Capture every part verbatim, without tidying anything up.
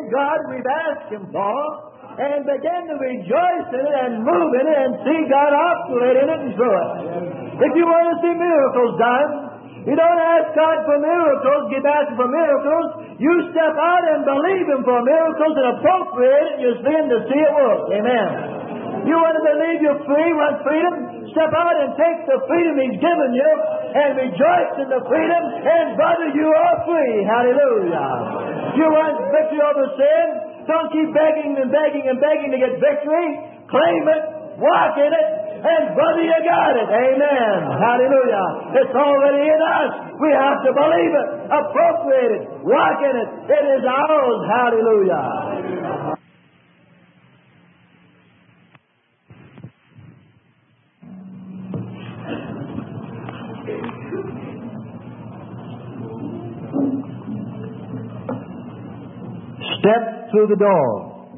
God we've asked Him for, and begin to rejoice in it and move in it and see God operate in it and through it. If you want to see miracles done, you don't ask God for miracles, keep asking for miracles. You step out and believe Him for miracles and appropriate it, you'll begin to see it work. Amen. You want to believe you're free, want freedom? Step out and take the freedom He's given you and rejoice in the freedom, and brother, you are free. Hallelujah. You want victory over sin? Don't keep begging and begging and begging to get victory. Claim it, walk in it, and brother, you got it. Amen. Hallelujah. It's already in us. We have to believe it, appropriate it, walk in it. It is ours. Hallelujah. Step through the door.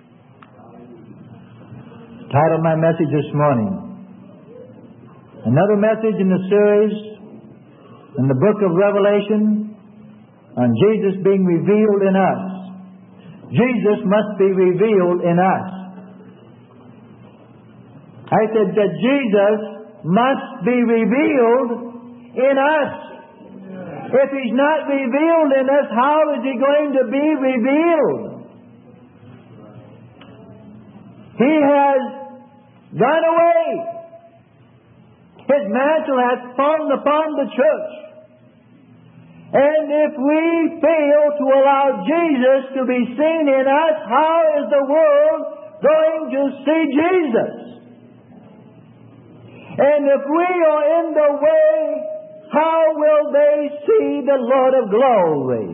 Title of my message this morning. Another message in the series in the book of Revelation on Jesus being revealed in us. Jesus must be revealed in us. I said that Jesus must be revealed in us. If He's not revealed in us, how is He going to be revealed? He has gone away. His mantle has fallen upon the church. And if we fail to allow Jesus to be seen in us, how is the world going to see Jesus? And if we are in the way, how will they see the Lord of glory?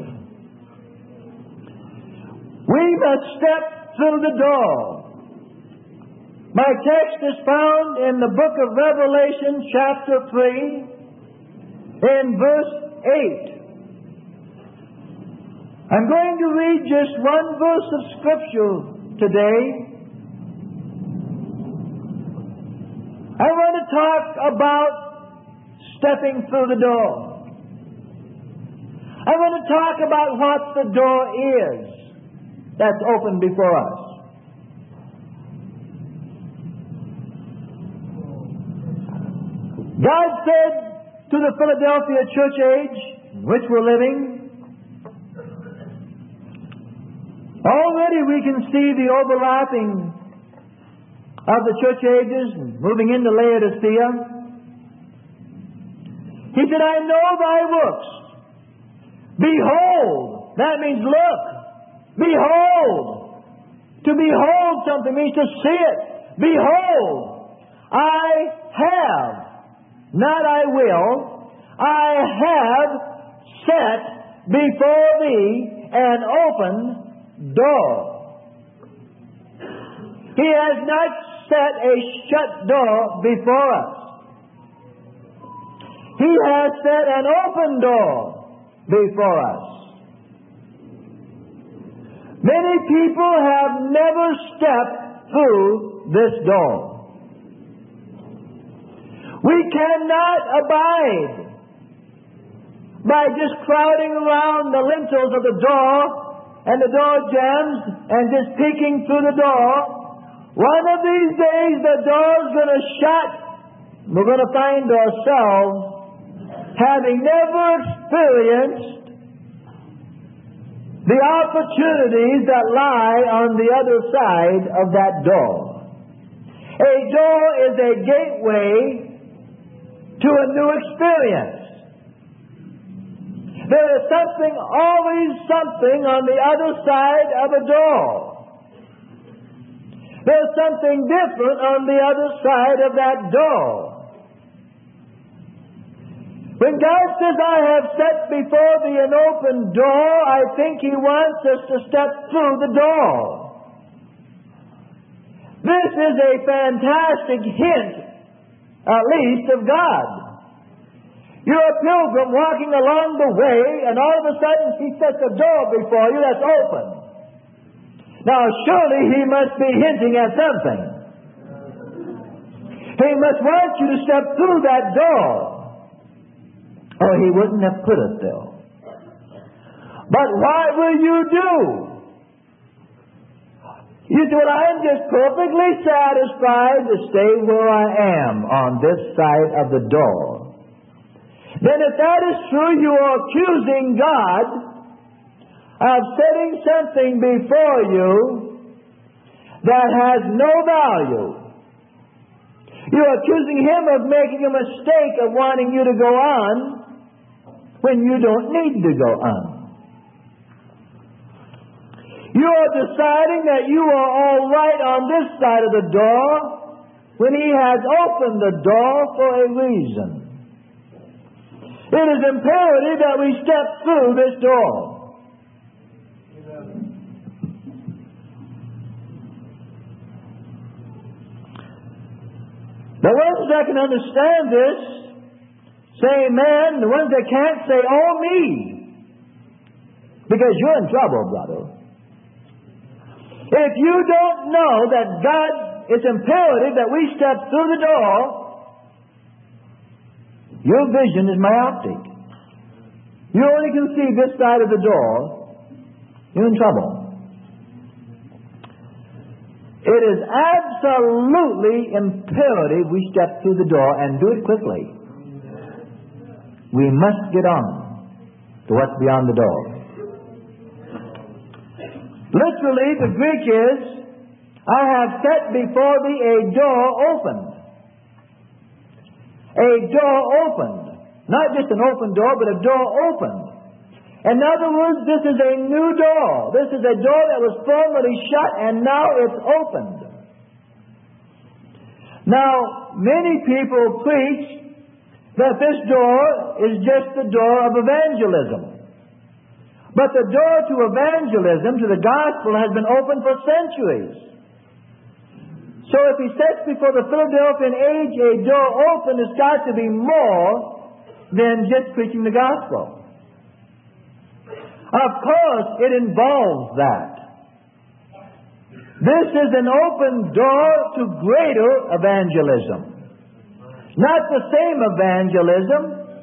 We must step through the door. My text is found in the book of Revelation, chapter three, in verse eight. I'm going to read just one verse of Scripture today. I want to talk about stepping through the door. I want to talk about what the door is that's open before us. God said to the Philadelphia church age in which we're living, already we can see the overlapping of the church ages moving into Laodicea. He said, I know thy works. Behold. That means look. Behold. To behold something means to see it. Behold. I have, not I will, I have set before thee an open door. He has not set a shut door before us. He has set an open door before us. Many people have never stepped through this door. We cannot abide by just crowding around the lintels of the door and the door jambs and just peeking through the door. One of these days the door's going to shut. We're going to find ourselves having never experienced the opportunities that lie on the other side of that door. A door is a gateway to a new experience. There is something, always something on the other side of a door. There's something different on the other side of that door. When God says, I have set before thee an open door, I think He wants us to step through the door. This is a fantastic hint, at least, of God. You're a pilgrim walking along the way, and all of a sudden He sets a door before you that's open. Now, surely He must be hinting at something. He must want you to step through that door, or He wouldn't have put us there. But what will you do You say, well, I am just perfectly satisfied to stay where I am on this side of the door. Then if that is true, you are accusing God of setting something before you that has no value. You're accusing Him of making a mistake of wanting you to go on when you don't need to go on. You are deciding that you are all right on this side of the door when He has opened the door for a reason. It is imperative that we step through this door. The ones that can understand this say amen. The ones that can't say, oh me. Because you're in trouble, brother. If you don't know that God, it's imperative that we step through the door, your vision is myopic. You only can see this side of the door, you're in trouble. It is absolutely imperative we step through the door and do it quickly. We must get on to what's beyond the door. Literally, the Greek is, I have set before thee a door opened. A door opened. Not just an open door, but a door opened. In other words, this is a new door. This is a door that was formerly shut and now it's opened. Now, many people preach that this door is just the door of evangelism. But the door to evangelism, to the gospel, has been open for centuries. So if He sets before the Philadelphian age a door open, it's got to be more than just preaching the gospel. Of course, it involves that. This is an open door to greater evangelism. Not the same evangelism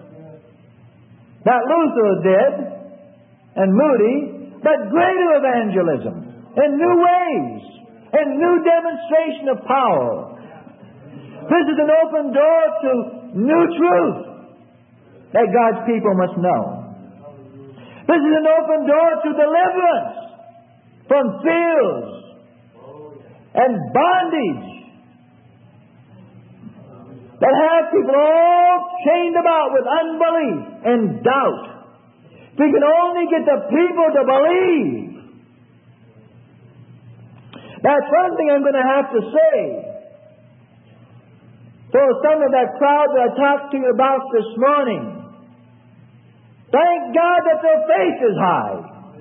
that Luther did and Moody, but greater evangelism in new ways, in new demonstration of power. This is an open door to new truth that God's people must know. This is an open door to deliverance from fears and bondage that have people all chained about with unbelief and doubt. If we can only get the people to believe. That's one thing I'm going to have to say. For some of that crowd that I talked to you about this morning, thank God that their faith is high.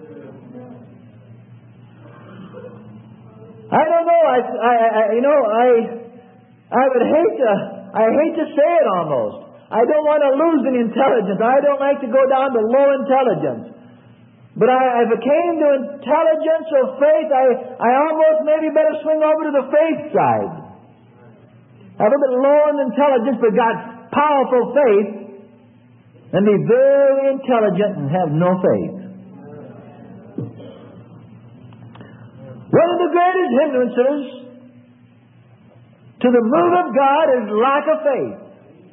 I don't know. I, I, I, you know, I, I would hate to, I hate to say it almost. I don't want to lose any intelligence. I don't like to go down to low intelligence. But I, if it came to intelligence or faith, I, I almost maybe better swing over to the faith side. Have a bit low in intelligence, but got powerful faith. And be very intelligent and have no faith. One of the greatest hindrances to the move of God is lack of faith.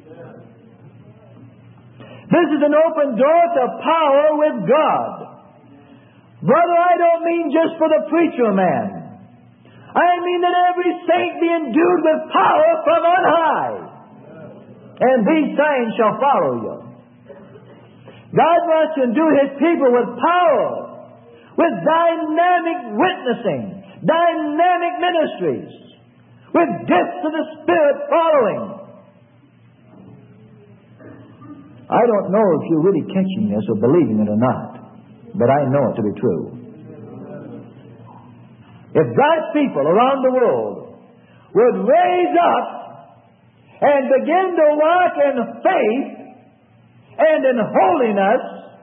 This is an open door to power with God. Brother, I don't mean just for the preacher man. I mean that every saint be endued with power from on high. And these signs shall follow you. God wants to endue His people with power, with dynamic witnessing, dynamic ministries, with gifts of the Spirit following. I don't know if you're really catching this or believing it or not, but I know it to be true. If God's people around the world would raise up and begin to walk in faith and in holiness,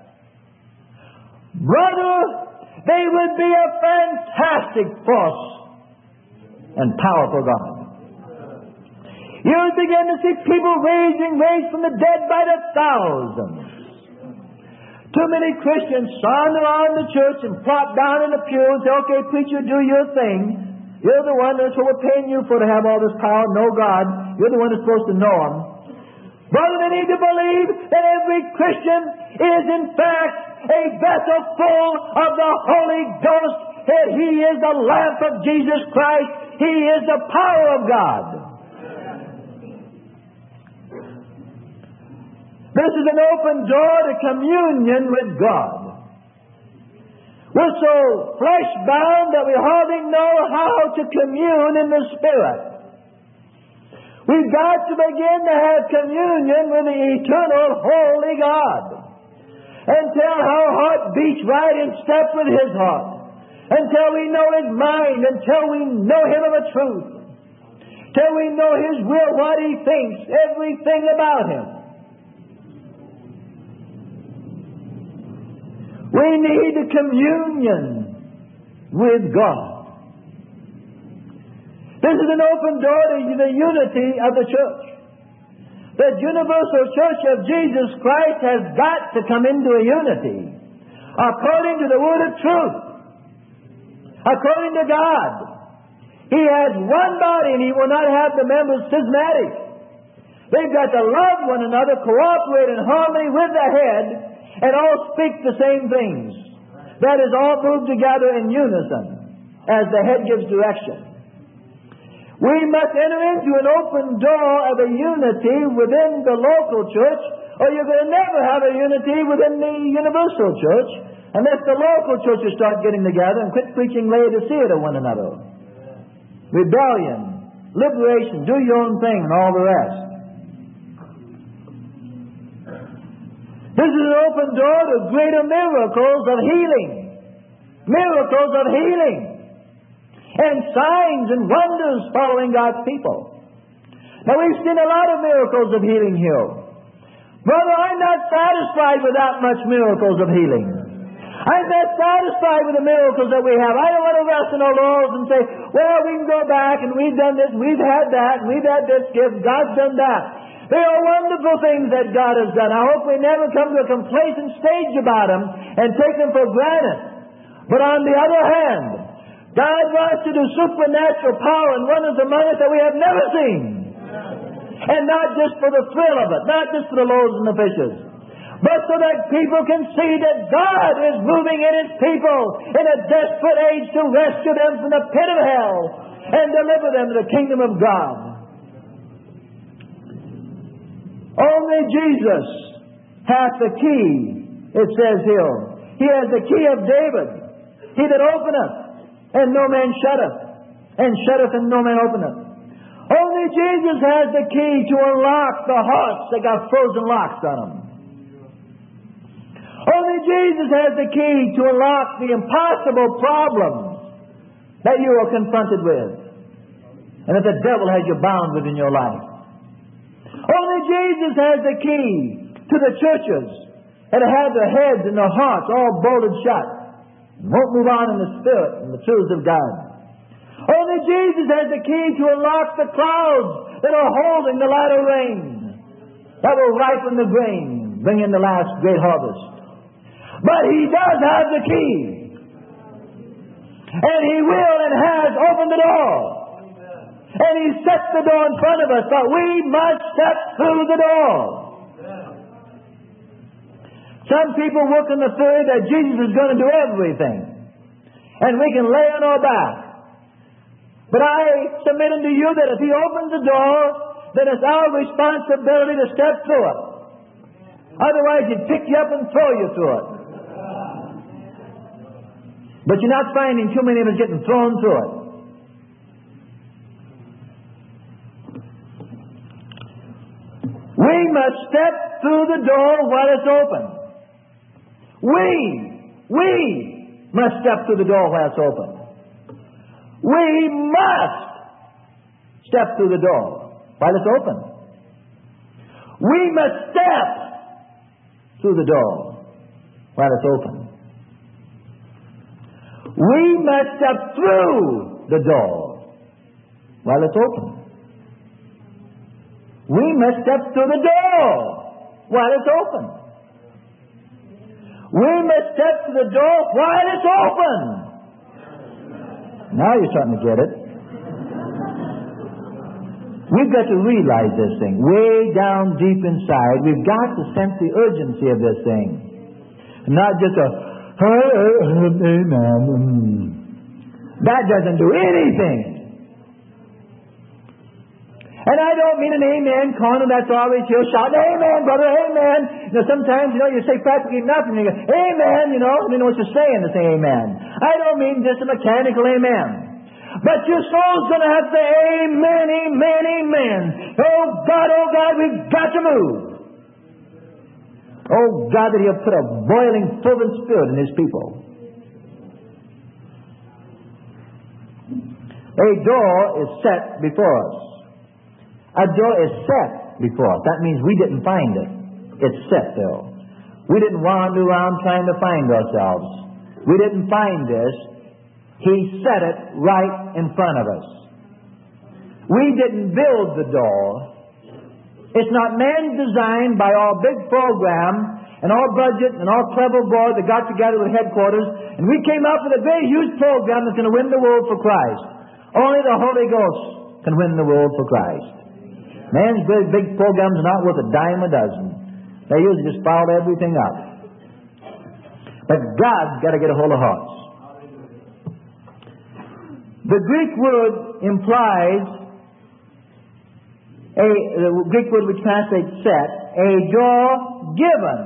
brother, they would be a fantastic force and power for God. You would begin to see people raising, raised from the dead by the thousands. Too many Christians saunter around the church and plop down in the pew and say, okay, preacher, do your thing. You're the one that's what we're paying you for, to have all this power, know God. You're the one that's supposed to know Him. Brother, they need to believe that every Christian is in fact a vessel full of the Holy Ghost, that He is the lamp of Jesus Christ. He is the power of God. This is an open door to communion with God. We're so flesh-bound that we hardly know how to commune in the Spirit. We've got to begin to have communion with the eternal, holy God. Until our heart beats right in step with His heart. Until we know His mind. Until we know Him of a truth. Till we know His will, what He thinks, everything about Him. We need a communion with God. This is an open door to the unity of the church. The universal church of Jesus Christ has got to come into a unity according to the word of truth, according to God. He has one body and He will not have the members schismatic. They've got to love one another, cooperate in harmony with the head, and all speak the same things. That is, all move together in unison as the head gives direction. We must enter into an open door of a unity within the local church, or you're going to never have a unity within the universal church unless the local churches start getting together and quit preaching Laodicea to one another. Rebellion, liberation, do your own thing, and all the rest. This is an open door to greater miracles of healing. Miracles of healing. And signs and wonders following God's people. Now, we've seen a lot of miracles of healing here. Brother, I'm not satisfied with that much miracles of healing. I'm not satisfied with the miracles that we have. I don't want to rest in our laurels and say, well, we can go back and we've done this, we've had that, and we've had this gift, God's done that. They are wonderful things that God has done. I hope we never come to a complacent stage about them and take them for granted. But on the other hand, God wants to do supernatural power and wonders among us that we have never seen. And not just for the thrill of it, not just for the loaves and the fishes, but so that people can see that God is moving in His people in a desperate age to rescue them from the pit of hell and deliver them to the kingdom of God. Only Jesus hath the key, it says here. He has the key of David. He that openeth, and no man shutteth, and shutteth, and no man openeth. Only Jesus has the key to unlock the hearts that got frozen locks on them. Only Jesus has the key to unlock the impossible problems that you are confronted with, and that the devil has you bound with in your life. Only Jesus has the key to the churches that have their heads and their hearts all bolted shut, and won't move on in the Spirit and the truths of God. Only Jesus has the key to unlock the clouds that are holding the latter rain, that will ripen the grain, bring in the last great harvest. But He does have the key, and He will and has opened the door. And He set the door in front of us, but we must step through the door. Some people work in the theory that Jesus is going to do everything, and we can lay on our back. But I submit unto you that if He opens the door, then it's our responsibility to step through it. Otherwise, He'd pick you up and throw you through it. But you're not finding too many of us getting thrown through it. We must step through the door while it's open. We, we must step through the door while it's open. We must step through the door while it's open. We must step through the door while it's open. We must step through the door while it's open. We must step through the door while it's open. We must step through the door while it's open. Now you're starting to get it. We've got to realize this thing. Way down deep inside, we've got to sense the urgency of this thing. Not just a, amen. That doesn't do anything. And I don't mean an amen corner that's always here shouting, amen, brother, amen. You know, sometimes, you know, you say practically nothing. You go, amen, you know, you know what you're saying to say amen. I don't mean just a mechanical amen. But your soul's going to have to say, amen, amen, amen. Oh God, oh God, we've got to move. Oh God, that He'll put a boiling, fervent spirit in His people. A door is set before us. A door is set before us. That means we didn't find it. It's set there. We didn't wander around trying to find ourselves. We didn't find this. He set it right in front of us. We didn't build the door. It's not man designed by our big program and our budget and our clever board that got together with headquarters, and we came up with a very huge program that's going to win the world for Christ. Only the Holy Ghost can win the world for Christ. Man's big, big programs are not worth a dime a dozen. They usually just foul everything up. But God's got to get a hold of hearts. The Greek word implies, a, the Greek word which translates set, a door given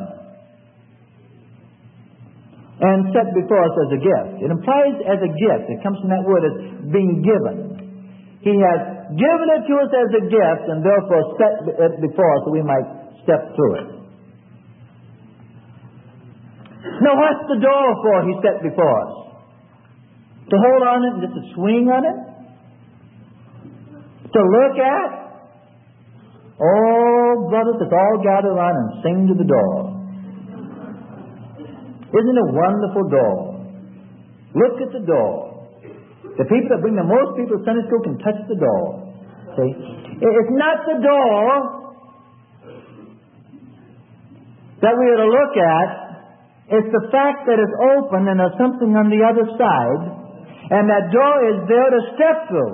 and set before us as a gift. It implies as a gift. It comes from that word as being given. He has given it to us as a gift and therefore set it before us so we might step through it. Now what's the door for He set before us? To hold on it and just to swing on it? To look at? Oh, brothers, let's all gather around and sing to the door. Isn't it a wonderful door? Look at the door. The people that bring the most people to Sunday school can touch the door. See? It's not the door that we are to look at. It's the fact that it's open and there's something on the other side, and that door is there to step through.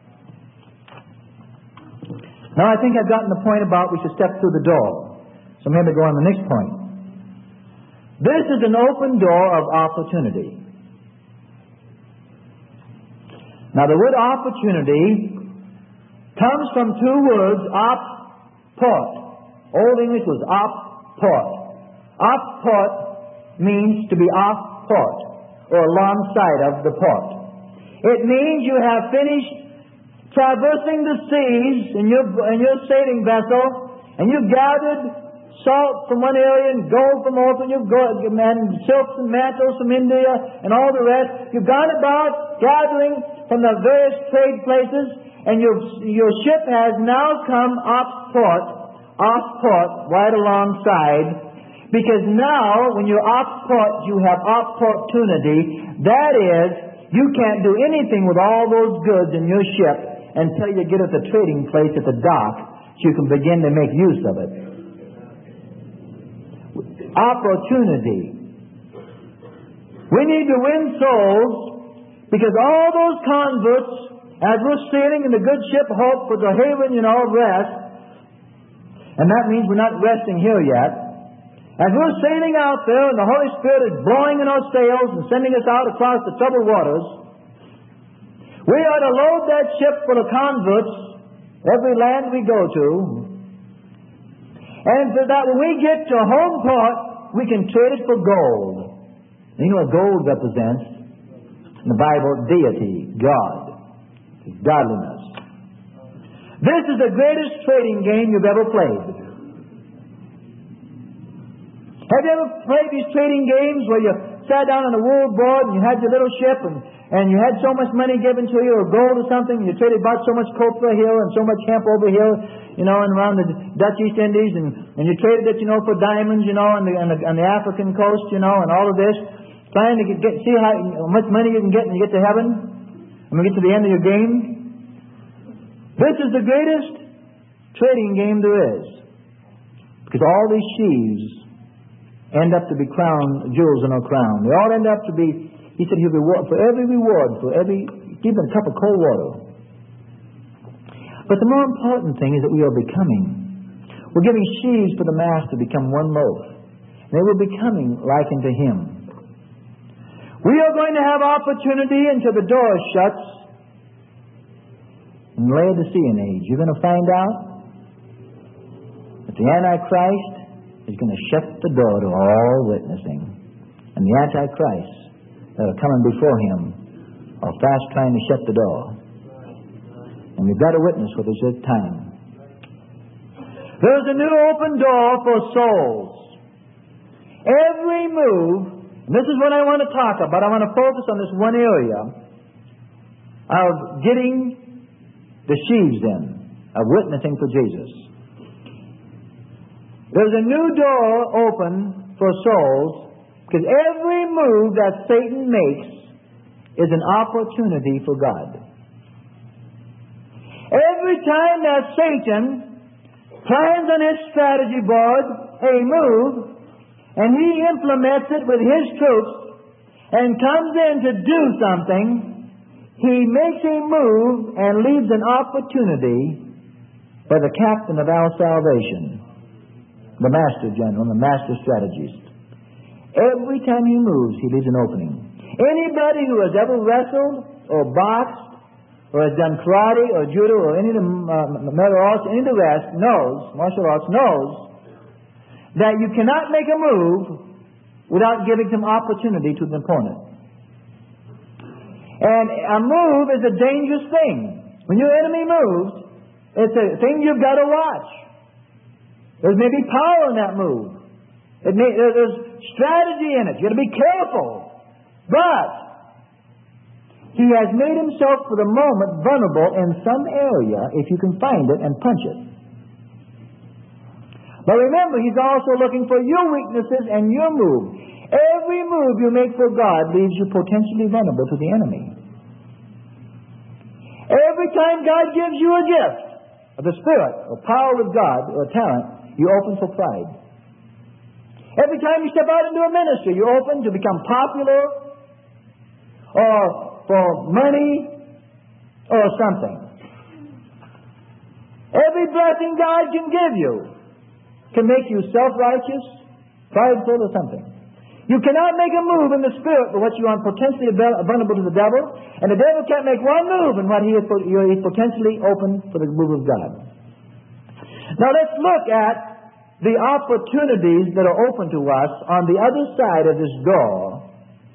Now I think I've gotten the point about we should step through the door. So maybe go on to the next point. This is an open door of opportunity. Now the word opportunity comes from two words, op-port. Old English was op-port. Op-port means to be off-port, or alongside of the port. It means you have finished traversing the seas in your, in your sailing vessel, and you've gathered salt from one area and gold from open, you've got and silks and mantles from India and all the rest. You've gone about gathering from the various trade places, and your your ship has now come off port, off port, right alongside. Because now, when you're off port, you have opportunity. That is, you can't do anything with all those goods in your ship until you get at the trading place at the dock, so you can begin to make use of it. Opportunity. We need to win souls, because all those converts, as we're sailing in the good ship Hope for the haven, you know, of rest, and that means we're not resting here yet. As we're sailing out there and the Holy Spirit is blowing in our sails and sending us out across the troubled waters, we are to load that ship full of converts every land we go to, and so that when we get to home port, we can trade it for gold. And you know what gold represents? In the Bible, deity, God, godliness. This is the greatest trading game you've ever played. Have you ever played these trading games where you sat down on a wool board and you had your little ship and, and you had so much money given to you, or gold or something, and you traded about so much copra here and so much hemp over here, you know, and around the Dutch East Indies, and, and you traded it, you know, for diamonds, you know, on the, on the, on the African coast, you know, and all of this, trying to get, get see how, how much money you can get when you get to heaven, when you get to the end of your game. This is the greatest trading game there is, because all these sheaves end up to be crown, jewels in our crown. They all end up to be, he said, he'll reward for every reward, for every, give them a cup of cold water. But the more important thing is that we are becoming. We're giving sheaves for the Master to become one loaf. And they will be becoming like unto Him. We are going to have opportunity until the door shuts in the Laodicean age. You're going to find out that the Antichrist is going to shut the door to all witnessing. And the Antichrists that are coming before Him are fast trying to shut the door. And we've got to witness with us at time. There's a new open door for souls. Every move, and this is what I want to talk about. I want to focus on this one area of getting the sheaves in, of witnessing for Jesus. There's a new door open for souls because every move that Satan makes is an opportunity for God. Every time that Satan plans on his strategy board a move, and he implements it with his troops and comes in to do something, he makes a move and leaves an opportunity for the captain of our salvation, the master general, the master strategist. Every time he moves, he leaves an opening. Anybody who has ever wrestled or boxed or has done karate or judo or any of the uh, martial arts, any of the rest, knows, martial arts knows, that you cannot make a move without giving some opportunity to the opponent. And a move is a dangerous thing. When your enemy moves, it's a thing you've got to watch. There may be power in that move. It may, there's strategy in it. You've got to be careful. But he has made himself for the moment vulnerable in some area, if you can find it, and punch it. But remember, He's also looking for your weaknesses and your move. Every move you make for God leaves you potentially vulnerable to the enemy. Every time God gives you a gift of the Spirit, or power of God, or talent, you open for pride. Every time you step out into a ministry, you open to become popular, or for money, or something. Every blessing God can give you can make you self-righteous, prideful, or something. You cannot make a move in the Spirit for what you are potentially vulnerable to the devil, and the devil can't make one move in what he is, he is potentially open for the move of God. Now let's look at the opportunities that are open to us on the other side of this door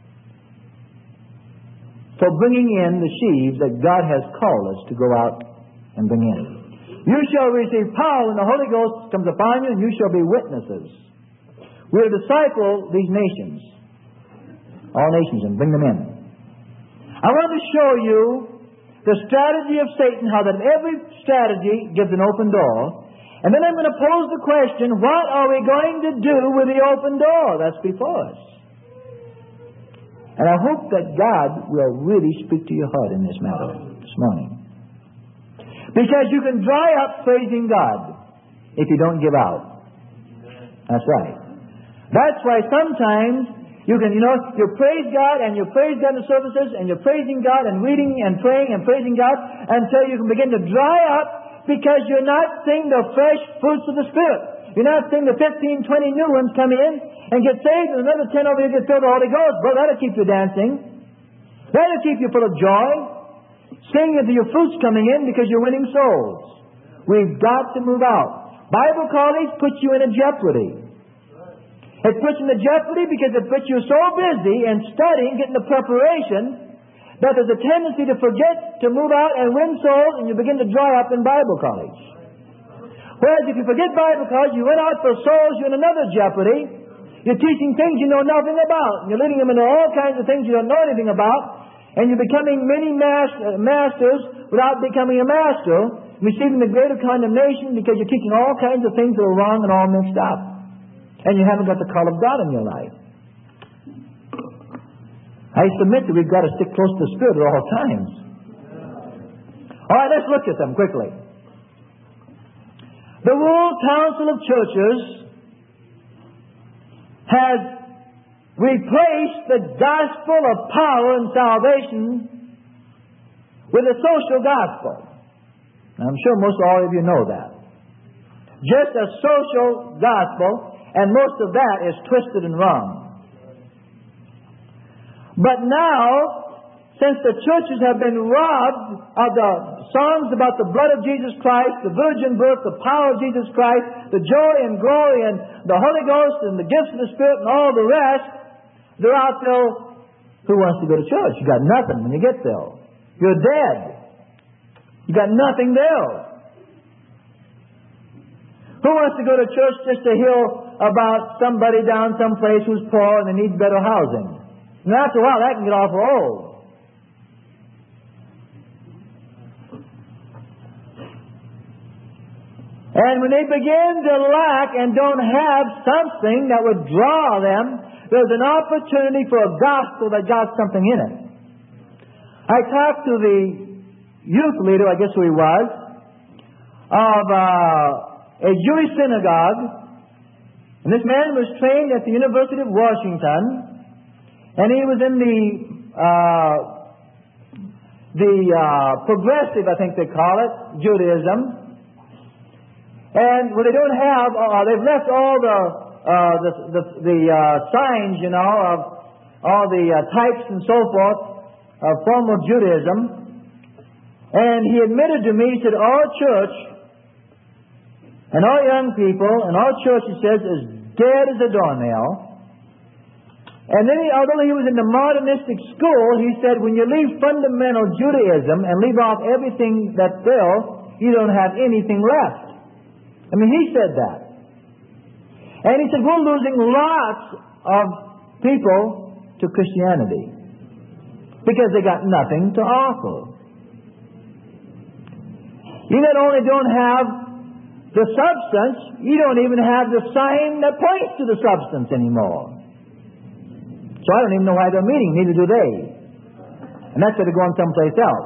for bringing in the sheaves that God has called us to go out and bring in. You shall receive power when the Holy Ghost comes upon you, and you shall be witnesses. We will disciple these nations, all nations, and bring them in. I want to show you the strategy of Satan, how that every strategy gives an open door. And then I'm going to pose the question, what are we going to do with the open door that's before us? And I hope that God will really speak to your heart in this matter this morning. Because you can dry up praising God if you don't give out. That's right. That's why sometimes you can, you know, you praise God and you praise God in the services and you're praising God and reading and praying and praising God until you can begin to dry up because you're not seeing the fresh fruits of the Spirit. You're not seeing the fifteen, twenty new ones come in and get saved and another ten over here get filled with the Holy Ghost. Well, that'll keep you dancing. That'll keep you full of joy. Seeing that your fruit's coming in because you're winning souls. We've got to move out. Bible college puts you in a jeopardy. It puts you in a jeopardy because it puts you so busy in studying, getting the preparation, that there's a tendency to forget to move out and win souls, and you begin to dry up in Bible college. Whereas if you forget Bible college, you went out for souls, you're in another jeopardy. You're teaching things you know nothing about. You're leading them into all kinds of things you don't know anything about. And you're becoming many mas- masters without becoming a master, receiving the greater condemnation because you're teaching all kinds of things that are wrong and all mixed up. And you haven't got the call of God in your life. I submit that we've got to stick close to the Spirit at all times. All right, let's look at them quickly. The World Council of Churches has replaced the gospel of power and salvation with a social gospel. I'm sure most all of you know that. Just a social gospel, and most of that is twisted and wrong. But now, since the churches have been robbed of the songs about the blood of Jesus Christ, the virgin birth, the power of Jesus Christ, the joy and glory and the Holy Ghost and the gifts of the Spirit and all the rest, they're out there. Who wants to go to church? You got nothing when you get there. You're dead. You got nothing there. Who wants to go to church just to hear about somebody down someplace who's poor and they need better housing? And after a while, that can get awful old. And when they begin to lack and don't have something that would draw them, there's an opportunity for a gospel that got something in it. I talked to the youth leader, I guess who he was, of uh, a Jewish synagogue. And this man was trained at the University of Washington. And he was in the uh, the uh, progressive, I think they call it, Judaism. And when they don't have, uh, they've left all the uh, the the, the uh, signs, you know, of all the uh, types and so forth of formal Judaism. And he admitted to me, he said, our church and our young people and our church, he says, is dead as a doornail. And then, he, although he was in the modernistic school, he said, when you leave fundamental Judaism and leave off everything that's there, you don't have anything left. I mean, he said that. And he said, we're losing lots of people to Christianity because they got nothing to offer. You not only don't have the substance, you don't even have the sign that points to the substance anymore. So I don't even know why they're meeting, neither do they. And that's why they're going someplace else.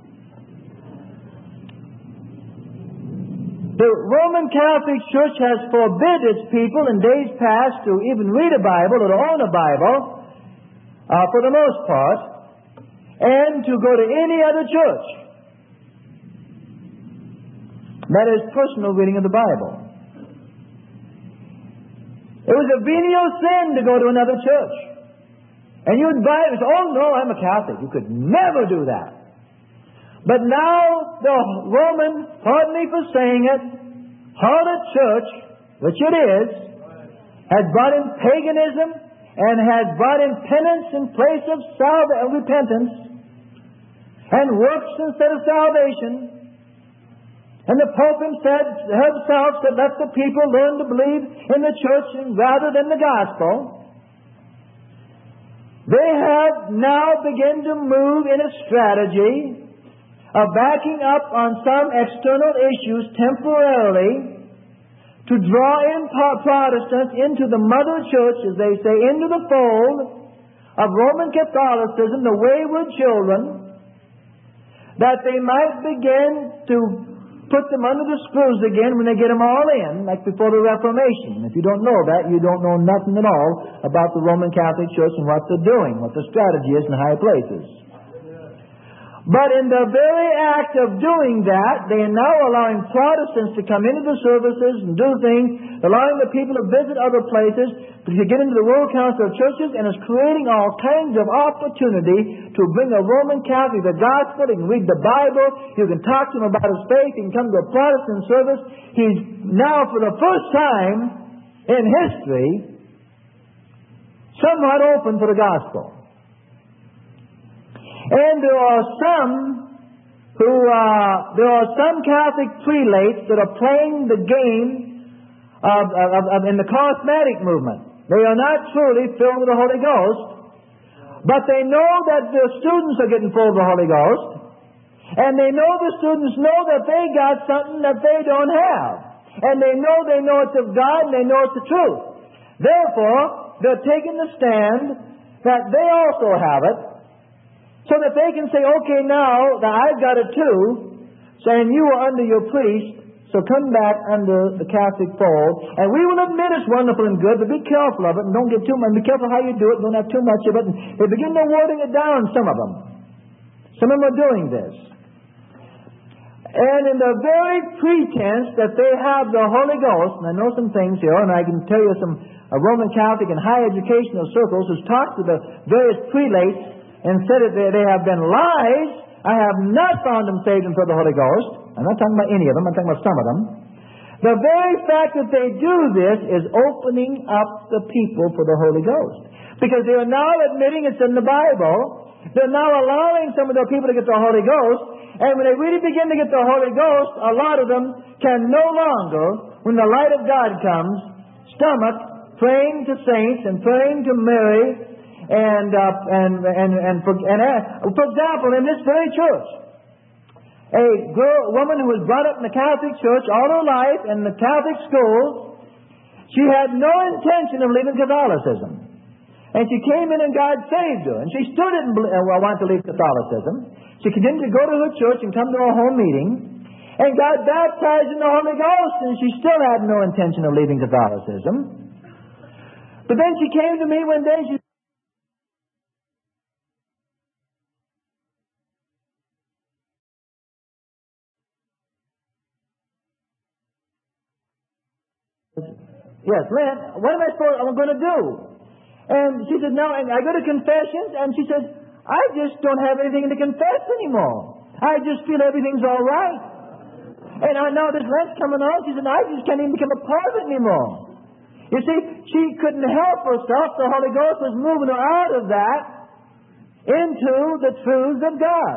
The Roman Catholic Church has forbid its people in days past to even read a Bible or to own a Bible, uh, for the most part, and to go to any other church. That is personal reading of the Bible. It was a venial sin to go to another church. And you would buy it and say, oh no, I'm a Catholic. You could never do that. But now the Roman, pardon me for saying it, harlot church, which it is, has brought in paganism and has brought in penance in place of salva- repentance and works instead of salvation. And the Pope himself, himself said, let the people learn to believe in the church rather than the gospel. They have now begun to move in a strategy of backing up on some external issues temporarily to draw in Protestants into the mother church, as they say, into the fold of Roman Catholicism, the wayward children, that they might begin to put them under the screws again when they get them all in, like before the Reformation. If you don't know that, you don't know nothing at all about the Roman Catholic Church and what they're doing, what the strategy is in high places. But in the very act of doing that, they are now allowing Protestants to come into the services and do things, allowing the people to visit other places, to get into the World Council of Churches, and is creating all kinds of opportunity to bring a Roman Catholic the gospel. He can read the Bible. You can talk to him about his faith. He can come to a Protestant service. He's now, for the first time in history, somewhat open for the gospel. And there are some who, uh, there are some Catholic prelates that are playing the game of, of, of, in the charismatic movement. They are not truly filled with the Holy Ghost, but they know that their students are getting full of the Holy Ghost, and they know the students know that they got something that they don't have. And they know they know it's of God, and they know it's the truth. Therefore, they're taking the stand that they also have it, so that they can say, okay, now that I've got it too, saying you are under your priest, so come back under the Catholic fold, and we will admit it's wonderful and good, but be careful of it, and don't get too much. Be careful how you do it, don't have too much of it. And they begin to watering it down, some of them. Some of them are doing this. And in the very pretense that they have the Holy Ghost, and I know some things here, and I can tell you some uh, Roman Catholic and high educational circles who's talked to the various prelates and said that they, they have been lies. I have not found them saved and filled with the Holy Ghost. I'm not talking about any of them. I'm talking about some of them. The very fact that they do this is opening up the people for the Holy Ghost. Because they are now admitting it's in the Bible. They're now allowing some of the people to get the Holy Ghost. And when they really begin to get the Holy Ghost, a lot of them can no longer, when the light of God comes, stomach praying to saints and praying to Mary. And, uh, and, and, and, for, and uh, for example, in this very church, a girl, woman who was brought up in the Catholic Church all her life in the Catholic school, she had no intention of leaving Catholicism. And she came in and God saved her. And she still didn't believe, well, want to leave Catholicism. She continued to go to her church and come to a home meeting. And God baptized in the Holy Ghost, and she still had no intention of leaving Catholicism. But then she came to me one day and she Yes, Lynn, what am I supposed, I'm going to do? And she said, no, and I go to confessions, and she said, I just don't have anything to confess anymore. I just feel everything's all right. And I know this Lent's coming on. She said, I just can't even become a part of it anymore. You see, she couldn't help herself. The Holy Ghost was moving her out of that into the truths of God.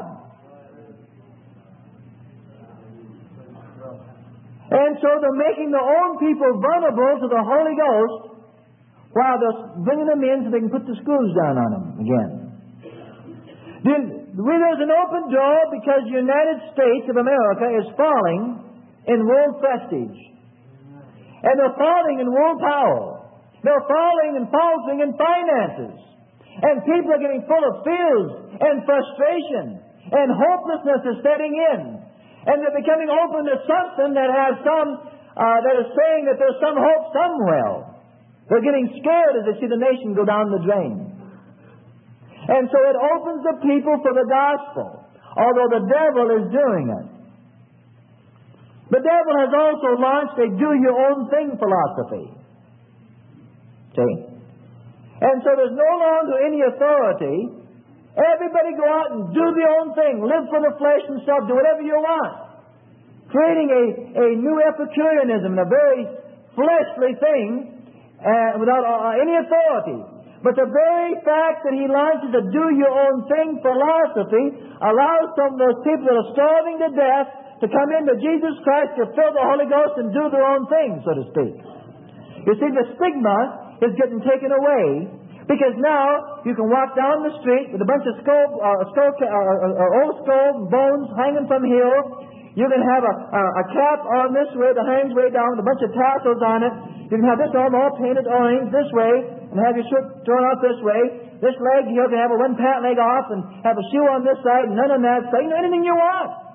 And so they're making their own people vulnerable to the Holy Ghost while they're bringing them in so they can put the screws down on them again. Then, there's an open door because the United States of America is falling in world prestige. And they're falling in world power. They're falling and faltering in finances. And people are getting full of fears and frustration. And hopelessness is setting in. And they're becoming open to something that has some, uh, that is saying that there's some hope somewhere. They're getting scared as they see the nation go down the drain. And so it opens the people for the gospel, although the devil is doing it. The devil has also launched a do-your-own-thing philosophy. See? And so there's no longer any authority. Everybody go out and do their own thing. Live for the flesh and self. Do whatever you want. Creating a, a new Epicureanism, a very fleshly thing, uh, without uh, any authority. But the very fact that he launches a do-your-own-thing philosophy allows some of those people that are starving to death to come into Jesus Christ, to fill the Holy Ghost and do their own thing, so to speak. You see, the stigma is getting taken away. Because now you can walk down the street with a bunch of skull, uh, skull, uh, uh, old skull bones hanging from here. You can have a, a, a cap on this way that hangs way down with a bunch of tassels on it. You can have this arm all painted orange this way and have your shirt thrown out this way. This leg here can have a one pant leg off and have a shoe on this side and none on that side. You know, anything you want.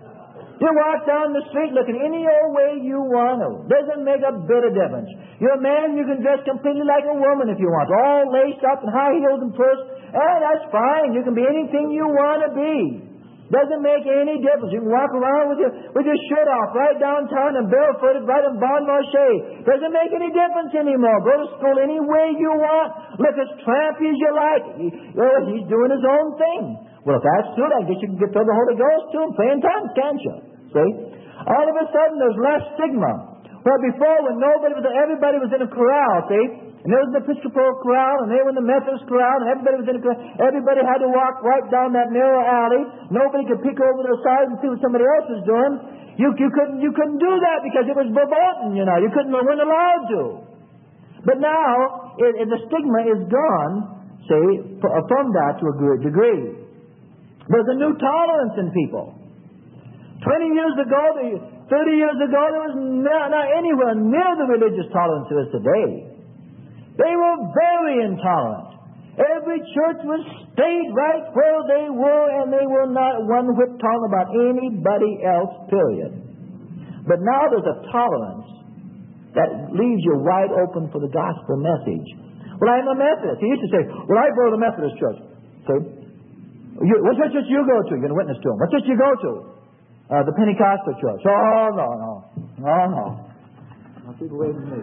You walk down the street looking any old way you want to. Doesn't make a bit of difference. You're a man, you can dress completely like a woman if you want. All laced up and high heels and purse. Eh, that's fine. You can be anything you want to be. Doesn't make any difference. You can walk around with your with your shirt off right downtown and barefooted right in Bon Marché. Doesn't make any difference anymore. Go to school any way you want. Look as trampy as you like. He, well, he's doing his own thing. Well, if that's true, I guess you can get filled with the Holy Ghost too and pray in tongues, can't you? See? All of a sudden, there's less stigma. Well, before, when nobody was, everybody was in a corral, see? And there was an Episcopal corral, and they were in the Methodist corral, and everybody was in a corral. Everybody had to walk right down that narrow alley. Nobody could peek over to the side and see what somebody else was doing. You, you couldn't, you couldn't do that because it was verboten, you know. You couldn't, you weren't allowed to. But now, it, it, the stigma is gone, see, from that to a good degree. There's a new tolerance in people. Twenty years ago, thirty years ago, there was not, not anywhere near the religious tolerance there is today. They were very intolerant. Every church was stayed right where they were, and they were not one whit tolerant about anybody else, period. But now there's a tolerance that leaves you wide open for the gospel message. Well, I'm a Methodist. He used to say, well, I go to the Methodist church. See? You, what church you go to? You're going to witness to them. What church you go to? uh, the Pentecostal church. Oh, no, no. No, no. Now, people wait for me.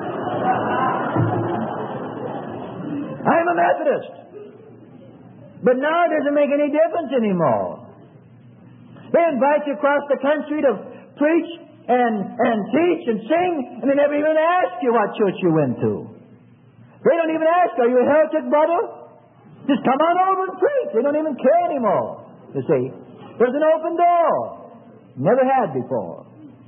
I'm a Methodist. But now it doesn't make any difference anymore. They invite you across the country to preach and, and teach and sing, and they never even ask you what church you went to. They don't even ask, are you a heretic, brother? Just come on over and preach. They don't even care anymore, you see. There's an open door. Never had before.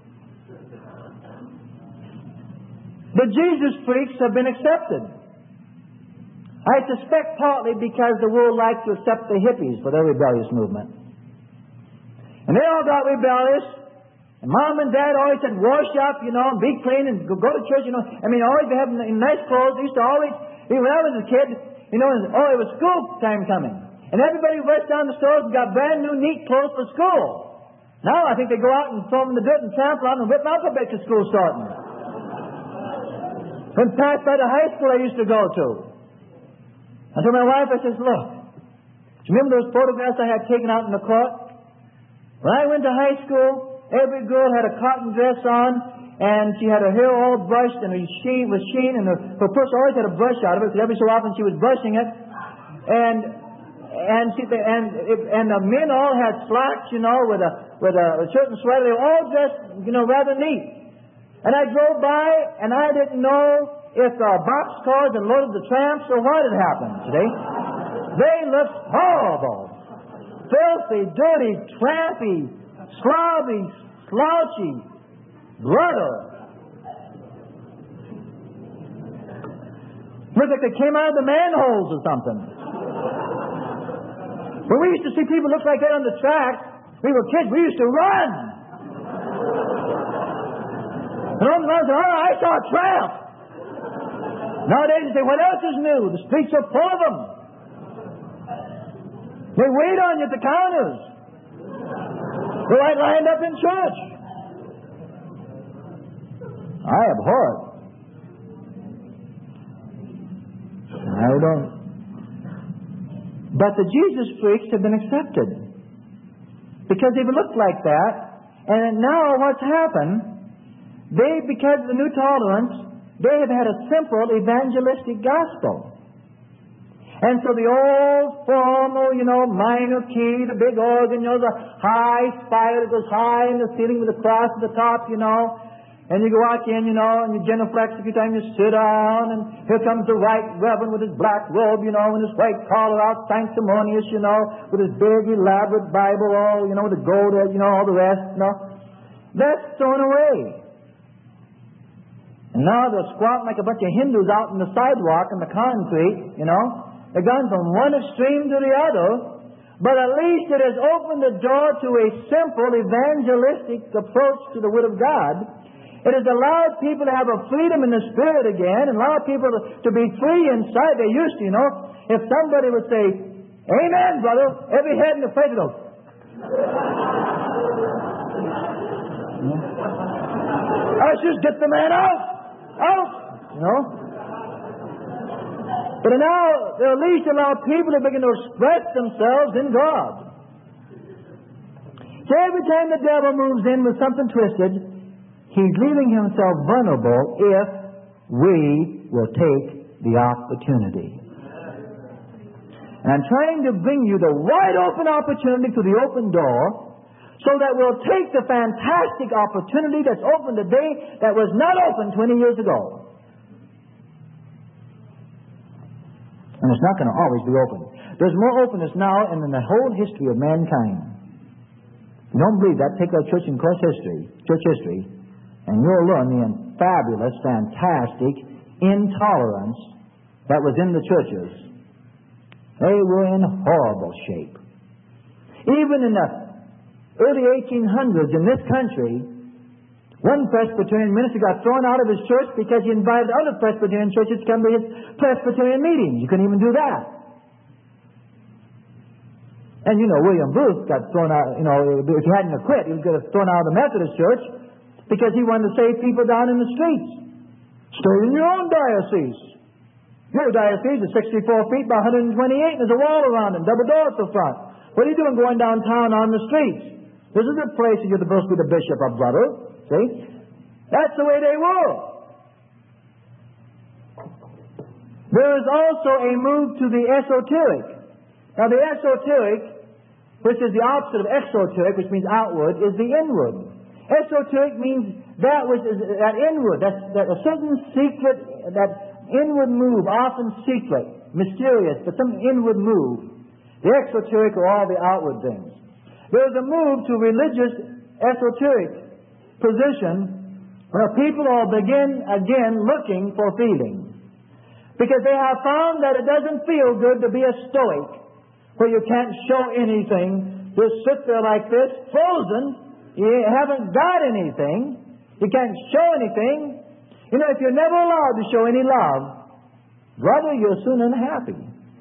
The Jesus freaks have been accepted. I suspect partly because the world likes to accept the hippies for their rebellious movement. And they all got rebellious. And Mom and Dad always said, wash up, you know, and be clean and go, go to church, you know. I mean, always having nice clothes. They used to always, even when I was a kid, you know, oh, it was school time coming. And everybody rushed down the stores and got brand new, neat clothes for school. Now I think they go out and throw them in the dirt and trample on them and whip them alphabet to school starting. When passed by the high school I used to go to. I told my wife, I says, look, do you remember those photographs I had taken out in the court? When I went to high school, every girl had a cotton dress on, and she had her hair all brushed, and her sheen was sheen, and her, her purse always had a brush out of it, because every so often she was brushing it. And and she and and the men all had slacks, you know, with a with a certain sweater. They were all dressed, you know, rather neat. And I drove by, and I didn't know if uh, boxcars had loaded the tramps or what had happened today. They looked horrible, filthy, dirty, trampy, slobby, slouchy, brother. Looked like they came out of the manholes or something. When we used to see people look like that on the track, we were kids, we used to run. And on the run, oh, I saw a tramp. Nowadays, they say, what else is new? The streets are full of them. They wait on you at the counters. They're like lined up in church. I abhor it. I don't. But the Jesus freaks have been accepted. Because they've looked like that. And now what's happened, they, because of the new tolerance, they have had a simple evangelistic gospel. And so the old formal, you know, minor key, the big organ, you know, the high spire that goes high in the ceiling with a cross at the top, you know. And you go out in, you know, and you genuflex a few times, you sit down, and here comes the right reverend with his black robe, you know, and his white collar out, sanctimonious, you know, with his big elaborate Bible, all, you know, with the gold, you know, all the rest, you know. That's thrown away. And now they're squatting like a bunch of Hindus out in the sidewalk in the concrete, you know. They've gone from one extreme to the other, but at least it has opened the door to a simple evangelistic approach to the Word of God. It has allowed people to have a freedom in the Spirit again, and allowed people to, to be free inside. They used to, you know. If somebody would say, amen, brother, every head in the face goes. Ushers, get the man out! Out! You know? But now, they at least allow people to begin to express themselves in God. So every time the devil moves in with something twisted, he's leaving himself vulnerable if we will take the opportunity. And I'm trying to bring you the wide open opportunity to the open door, so that we'll take the fantastic opportunity that's open today that was not open twenty years ago. And it's not going to always be open. There's more openness now than in the whole history of mankind. If you don't believe that, take our church in course history, church history, and you'll learn the fabulous, fantastic intolerance that was in the churches. They were in horrible shape. Even in the early eighteen hundreds in this country, one Presbyterian minister got thrown out of his church because he invited other Presbyterian churches to come to his Presbyterian meetings. You couldn't even do that. And you know, William Booth got thrown out, you know, if he hadn't quit, he was going to thrown out of the Methodist church because he wanted to save people down in the streets. Stay in your own diocese. Your diocese is sixty-four feet by one hundred twenty-eight, and there's a wall around it, double door at the front. What are you doing going downtown on the streets? This is the place that you're supposed to be the bishop of, brother. See? That's the way they were. There is also a move to the esoteric. Now, the esoteric, which is the opposite of exoteric, which means outward, is the inward. Esoteric means that which is that inward, that's that a certain secret, that inward move, often secret, mysterious, but some inward move. The exoteric are all the outward things. There is a move to religious esoteric position where people all begin again looking for feeling. Because they have found that it doesn't feel good to be a stoic, where you can't show anything. Just sit there like this, frozen. You haven't got anything. You can't show anything. You know, if you're never allowed to show any love, brother, you're soon unhappy.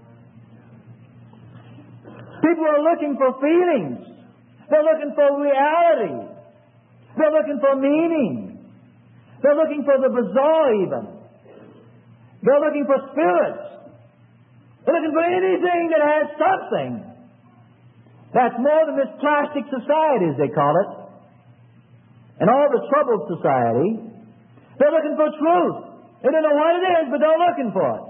People are looking for feelings. They're looking for reality. They're looking for meaning. They're looking for the bizarre even. They're looking for spirits. They're looking for anything that has something. That's more than this plastic society, as they call it, and all the troubled society. They're looking for truth. They don't know what it is, but they're looking for it.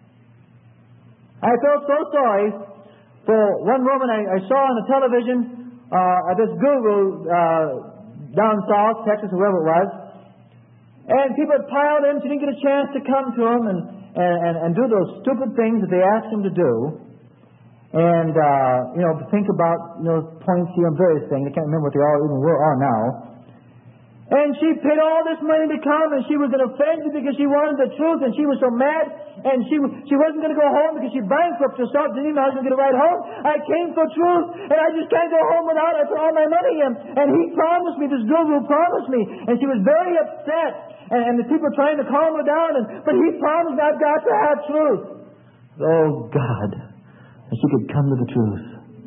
I felt so sorry for one woman I, I saw on the television, uh, this guru uh, down south, Texas, or wherever it was, and people had piled in. She didn't get a chance to come to him and, and, and, and do those stupid things that they asked him to do. And, uh, you know, think about, you know, points here and various things. I can't remember what they all even were are now. And she paid all this money to come, and she was in a frenzy because she wanted the truth, and she was so mad, and she she wasn't going to go home because she bankrupted herself, didn't even know how she was going to ride home. I came for truth, and I just can't go home without it. I put all my money in. And he promised me, this guru promised me, and she was very upset, and, and the people were trying to calm her down, and but he promised me I've got to have truth. Oh, God. And she could come to the truth.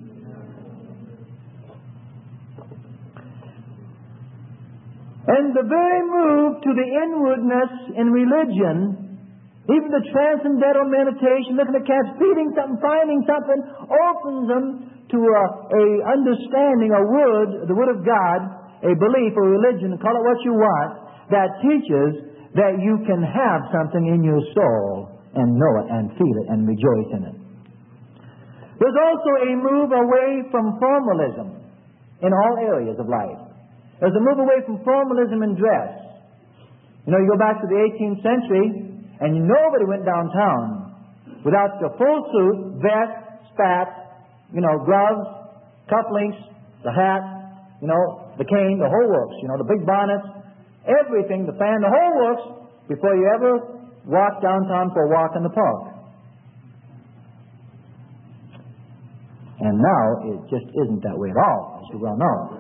And the very move to the inwardness in religion, even the transcendental meditation, looking at cats, feeding something, finding something, opens them to a, a understanding, a word, the word of God, a belief, a religion, call it what you want, that teaches that you can have something in your soul and know it and feel it and rejoice in it. There's also a move away from formalism in all areas of life. There's a move away from formalism in dress. You know, you go back to the eighteenth century, and nobody went downtown without the full suit, vest, spats, you know, gloves, cufflinks, the hat, you know, the cane, the whole works, you know, the big bonnets, everything, the fan, the whole works, before you ever walk downtown for a walk in the park. And now it just isn't that way at all, as you well know.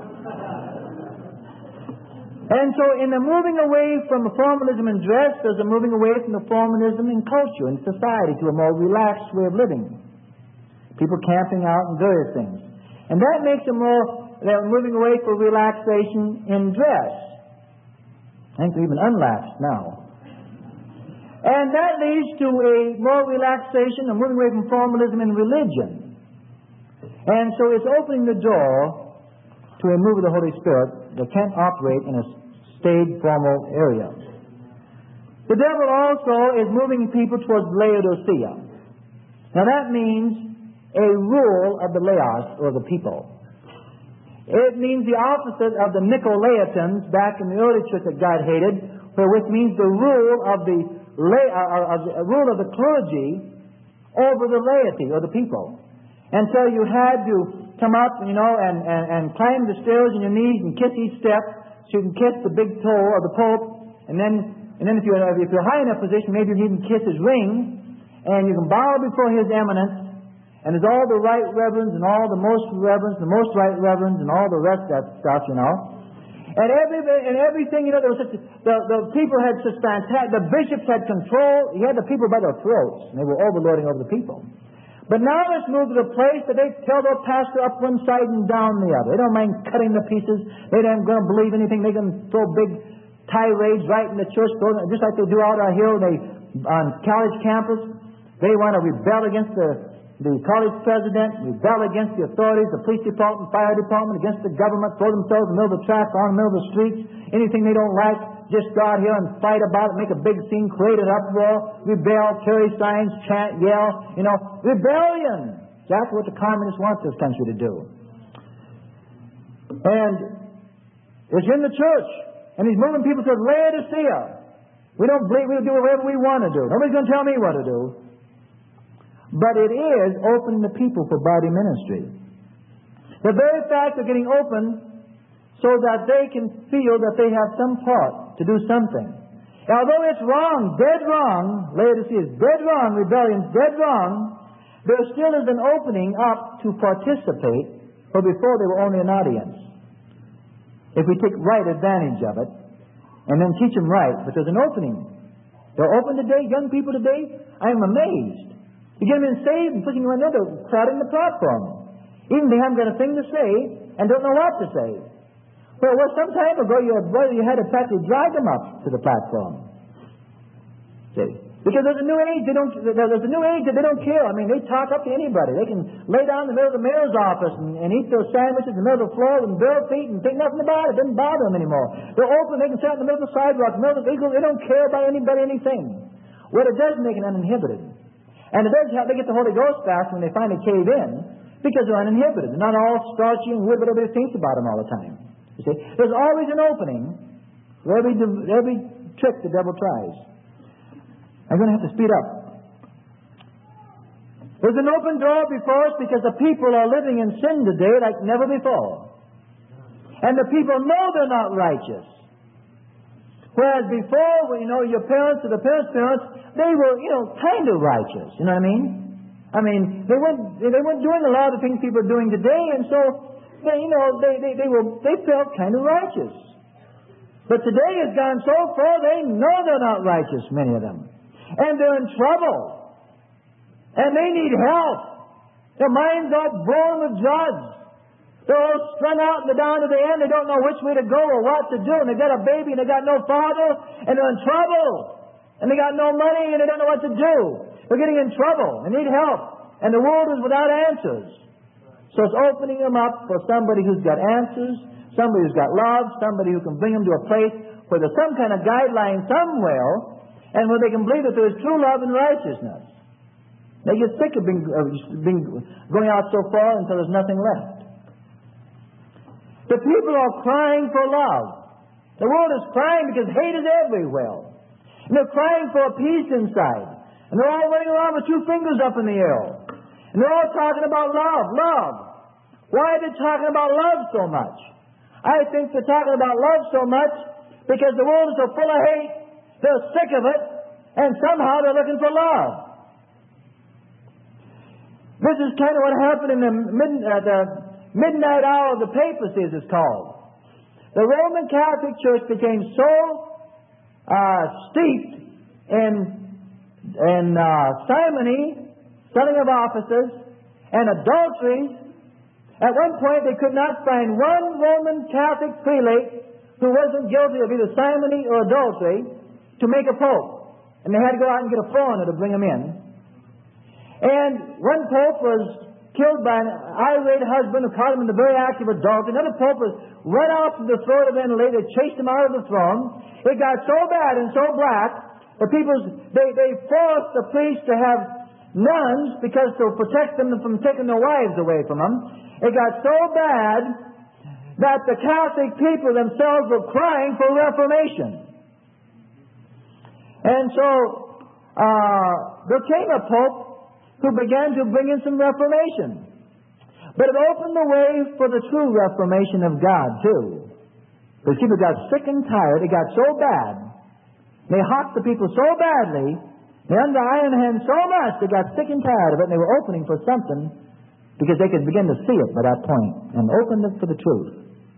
And so in the moving away from the formalism in dress, there's a moving away from the formalism in culture and society to a more relaxed way of living. People camping out and various things. And that makes a more, they're moving away for relaxation in dress. I think they're even unlaxed now. And that leads to a more relaxation and moving away from formalism in religion. And so it's opening the door to a move of the Holy Spirit that can't operate in a staid, formal area. The devil also is moving people towards Laodicea. Now that means a rule of the laos, or the people. It means the opposite of the Nicolaitans back in the early church that God hated, where which means the rule of the lay, uh, of the uh, rule of the clergy over the laity or the people. And so you had to come up, you know, and, and, and climb the stairs on your knees and kiss each step, so you can kiss the big toe of the Pope, and then and then if you're if you're high enough position, maybe you can even kiss his ring, and you can bow before His Eminence, and there's all the right reverends and all the most reverends, the most right reverends, and all the rest of that stuff, you know. And every and everything, you know, there was such, the the people had such fantastic. The bishops had control. He had the people by their throats, and they were overlording over the people. But now let's move to the place that they tell their pastor up one side and down the other. They don't mind cutting the pieces. They don't going to believe anything. They can throw big tirades right in the church, just like they do out here they, on college campus. They want to rebel against the the college president, rebel against the authorities, the police department, fire department, against the government, throw themselves in the middle of the traffic, on the middle of the streets, anything they don't like, just go out here and fight about it, make a big scene, create an uproar, rebel, carry signs, chant, yell, you know, rebellion. Exactly what the communists want this country to do. And it's in the church, and he's moving people to Laodicea. We don't believe we'll do whatever we want to do. Nobody's going to tell me what to do. But it is opening the people for body ministry. The very fact of getting open so that they can feel that they have some part to do something. Although it's wrong, dead wrong, Laodicea is dead wrong, rebellion's dead wrong, there still is an opening up to participate, for before they were only an audience. If we take right advantage of it, and then teach them right, but there's an opening. They're open today, young people today. I am amazed. You get them in saved and pushing them another, crowding the platform. Even they haven't got a thing to say and don't know what to say. Well, well some time ago, your brother, you had to practically drag them up to the platform. See? Because there's a new age, they don't, there's a new age that they don't care. I mean, they talk up to anybody. They can lay down in the middle of the mayor's office and, and eat those sandwiches in the middle of the floor with bare feet and think nothing about it. It doesn't bother them anymore. They're open, they can sit in the middle of the sidewalk, in the middle of the eagle. They don't care about anybody, anything. Well, it does make it uninhibited. And it does have, they get the Holy Ghost fast when they finally cave in, because they're uninhibited. They're not all starchy and weird, but everybody thinks about them all the time. You see? There's always an opening for every, every trick the devil tries. I'm going to have to speed up. There's an open door before us because the people are living in sin today like never before. And the people know they're not righteous. Whereas before, you know, your parents or the parents' parents, they were, you know, kind of righteous. You know what I mean? I mean, they weren't, they weren't doing a lot of the things people are doing today, and so, they, you know, they, they, they, were, they felt kind of righteous. But today has gone so far, they know they're not righteous, many of them. And they're in trouble. And they need help. Their minds are blown with drugs. They're all strung out and they're down to the end. They don't know which way to go or what to do. And they've got a baby and they've got no father. And they're in trouble. And they got no money and they don't know what to do. They're getting in trouble. They need help. And the world is without answers. So it's opening them up for somebody who's got answers, somebody who's got love, somebody who can bring them to a place where there's some kind of guideline somewhere, and where they can believe that there is true love and righteousness. They get sick of being, of being going out so far until there's nothing left. The people are crying for love. The world is crying because hate is everywhere. And they're crying for a peace inside. And they're all running around with two fingers up in the air. And they're all talking about love, love. Why are they talking about love so much? I think they're talking about love so much because the world is so full of hate. They're sick of it, and somehow they're looking for love. This is kind of what happened in the, mid, uh, the midnight hour of the papacy, as it's called. The Roman Catholic Church became so uh, steeped in, in uh, simony, selling of offices, and adulteries. At one point, they could not find one Roman Catholic prelate who wasn't guilty of either simony or adultery to make a pope. And they had to go out and get a foreigner to bring him in. And one pope was killed by an irate husband who caught him in the very act of adultery. Another pope was run off to the throne of Italy. They chased him out of the throne. It got so bad and so black, the people, they, they forced the priests to have nuns because to protect them from taking their wives away from them. It got so bad that the Catholic people themselves were crying for reformation. And so uh, there came a pope who began to bring in some reformation. But it opened the way for the true reformation of God, too. Because people got sick and tired. It got so bad. They hawked the people so badly. They under iron hand so much. They got sick and tired of it. And they were opening for something because they could begin to see it by that point and opened it for the truth.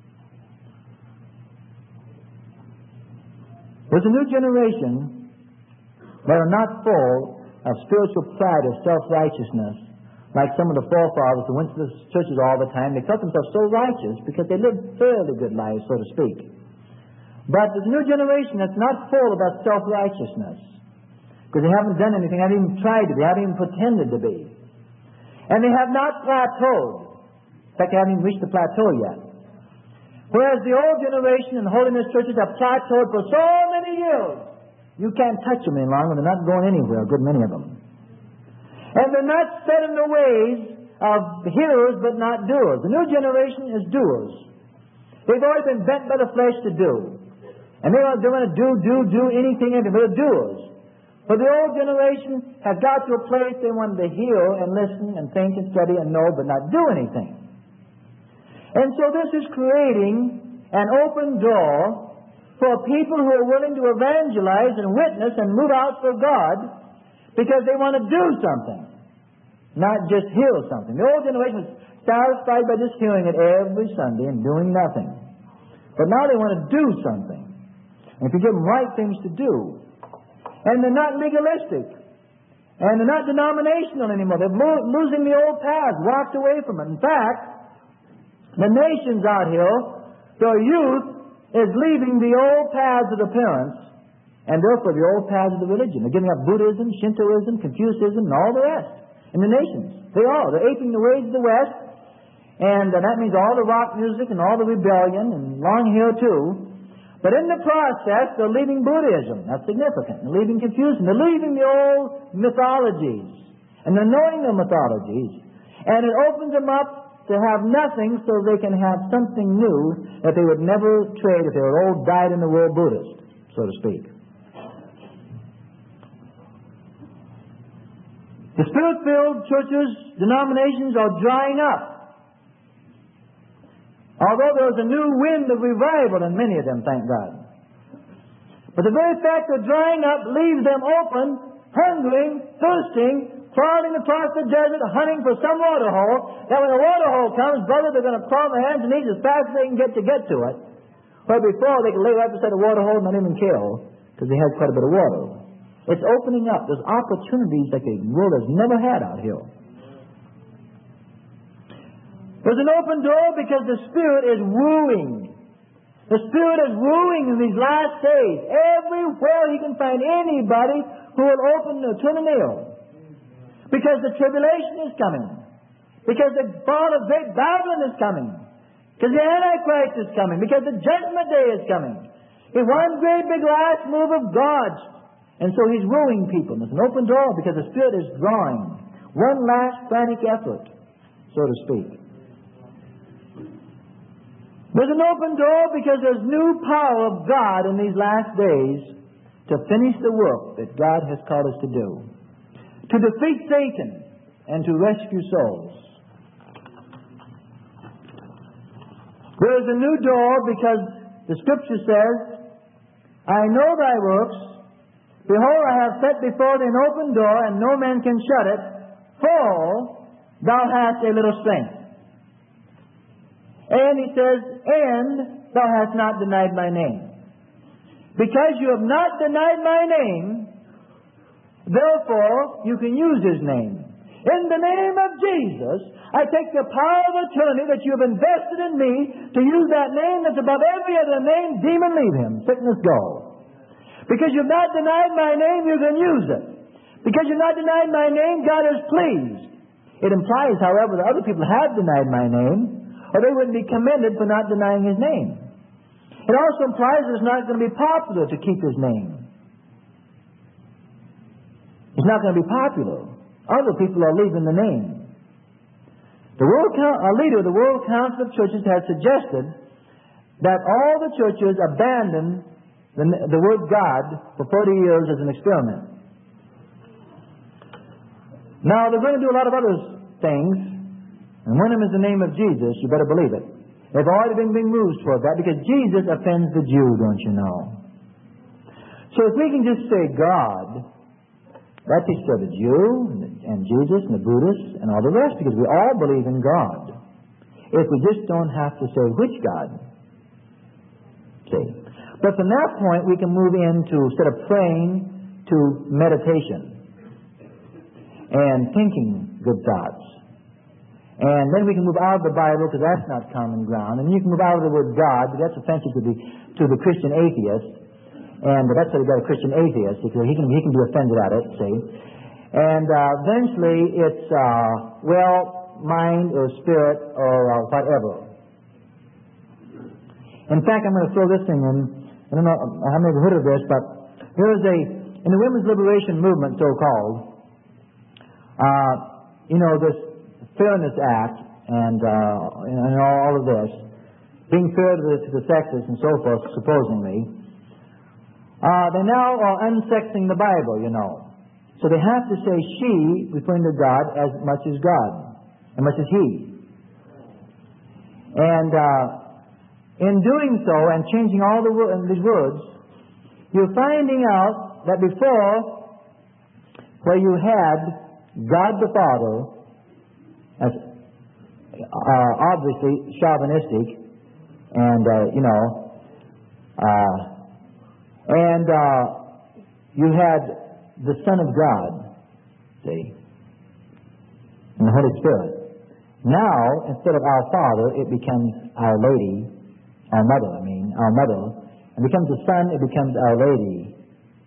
There's a new generation that are not full of spiritual pride or self-righteousness, like some of the forefathers who went to the churches all the time. They felt themselves so righteous because they lived fairly good lives, so to speak. But there's a new generation that's not full about self-righteousness because they haven't done anything, haven't even tried to be, haven't even pretended to be. And they have not plateaued. In fact, they haven't even reached the plateau yet. Whereas the old generation and holiness churches have plateaued for so many years, you can't touch them any longer. They're not going anywhere, a good many of them. And they're not set in the ways of hearers but not doers. The new generation is doers. They've always been bent by the flesh to do. And they want to do, do, do anything, anything, but they're doers. But the old generation has got to a place they wanted to hear and listen and think and study and know but not do anything. And so this is creating an open door for people who are willing to evangelize and witness and move out for God because they want to do something, not just hear something. The old generation was satisfied by just hearing it every Sunday and doing nothing. But now they want to do something. And if you give them right things to do. And they're not legalistic. And they're not denominational anymore. They're lo- losing the old path, walked away from it. In fact, the nations out here, their youth is leaving the old paths of the parents and therefore the old paths of the religion. They're giving up Buddhism, Shintoism, Confucianism, and all the rest in the nations. They are. They're aping the ways of the West, and uh, that means all the rock music and all the rebellion and long hair too. But in the process, they're leaving Buddhism. That's significant. They're leaving Confucianism. They're leaving the old mythologies. And they're knowing the mythologies. And it opens them up to have nothing so they can have something new that they would never trade if they were old, dyed-in-the-wool Buddhist, so to speak. The Spirit-filled churches, denominations are drying up. Although there's a new wind of revival in many of them, thank God. But the very fact of drying up leaves them open, hungering, thirsting, crawling across the desert, hunting for some water hole, that when the water hole comes, brother, they're going to crawl their hands and knees as fast as they can get to get to it. Where before they could lay right beside the water hole and not even kill, because they had quite a bit of water. It's opening up. There's opportunities that the world has never had out here. There's an open door because the Spirit is wooing. The Spirit is wooing in these last days. Everywhere He can find anybody who will open or turn a nail. Because the tribulation is coming. Because the fall of great Babylon is coming. Because the Antichrist is coming. Because the judgment day is coming. It's one great big last move of God's. And so He's wooing people. It's an open door because the Spirit is drawing. One last frantic effort, so to speak. There's an open door because there's new power of God in these last days to finish the work that God has called us to do. To defeat Satan and to rescue souls. There is a new door because the Scripture says, I know thy works. Behold, I have set before thee an open door, and no man can shut it, for thou hast a little strength. And He says, and thou hast not denied my name. Because you have not denied my name, therefore, you can use His name. In the name of Jesus, I take the power of attorney that you have invested in me to use that name that's above every other name. Demon, leave him. Sickness, go. Because you've not denied my name, you can use it. Because you've not denied my name, God is pleased. It implies, however, that other people have denied my name, or they wouldn't be commended for not denying His name. It also implies that it's not going to be popular to keep His name. It's not going to be popular. Other people are leaving the name. The World Coun- a leader of the World Council of Churches has suggested that all the churches abandon the, the word God for forty years as an experiment. Now, they're going to do a lot of other things, and one of them is the name of Jesus. You better believe it. They've already been being moved toward that because Jesus offends the Jew, don't you know? So if we can just say God, that takes care of the Jew and, the, and Jesus and the Buddhists and all the rest, because we all believe in God. If we just don't have to say which God. See? But from that point, we can move into, instead of praying, to meditation and thinking good thoughts. And then we can move out of the Bible, because that's not common ground. And you can move out of the word God, but that's offensive to the to the Christian atheist. And that's why you got a Christian atheist, because he can he can be offended at it, see. And uh, eventually it's, uh, well, mind or spirit or uh, whatever. In fact, I'm going to throw this thing in. I don't know how many have heard of this, but there is a, in the women's liberation movement, so-called, uh, you know, this Fairness Act and, uh, and all of this, being fair to the, to the sexes and so forth, supposedly, uh, they now are unsexing the Bible, you know. So they have to say she, referring to God, as much as God, as much as He. And uh, in doing so, and changing all the wo- these words, you're finding out that before, where you had God the Father, as uh, obviously chauvinistic, and uh, you know, uh, and uh, you had the Son of God, see, and the Holy Spirit. Now, instead of our Father, it becomes Our Lady, our Mother, I mean, our Mother. It becomes the Son, it becomes Our Lady.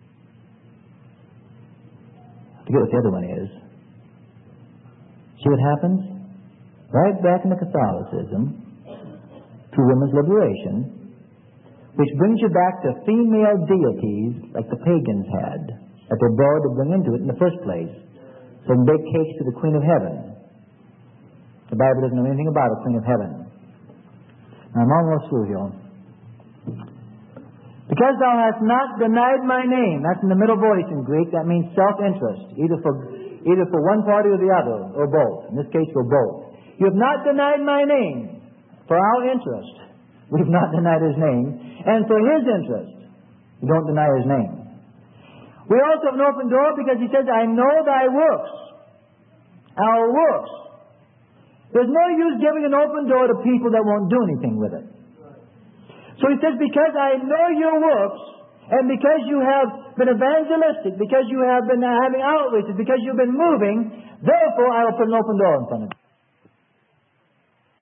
I forget what the other one is. See what happens? Right back into Catholicism, through women's liberation, which brings you back to female deities like the pagans had, that they borrowed to bring into it in the first place. So they bake cakes to the Queen of Heaven. The Bible doesn't know anything about a Queen of Heaven. Now, I'm almost through here. Because thou hast not denied my name. That's in the middle voice in Greek. That means self-interest, either for either for one party or the other, or both. In this case, for both. You have not denied my name for our interest. We've not denied His name. And for His interest, we don't deny His name. We also have an open door because He says, I know thy works. Our works. There's no use giving an open door to people that won't do anything with it. So He says, because I know your works, and because you have been evangelistic, because you have been having outreaches, because you've been moving, therefore I will put an open door in front of you.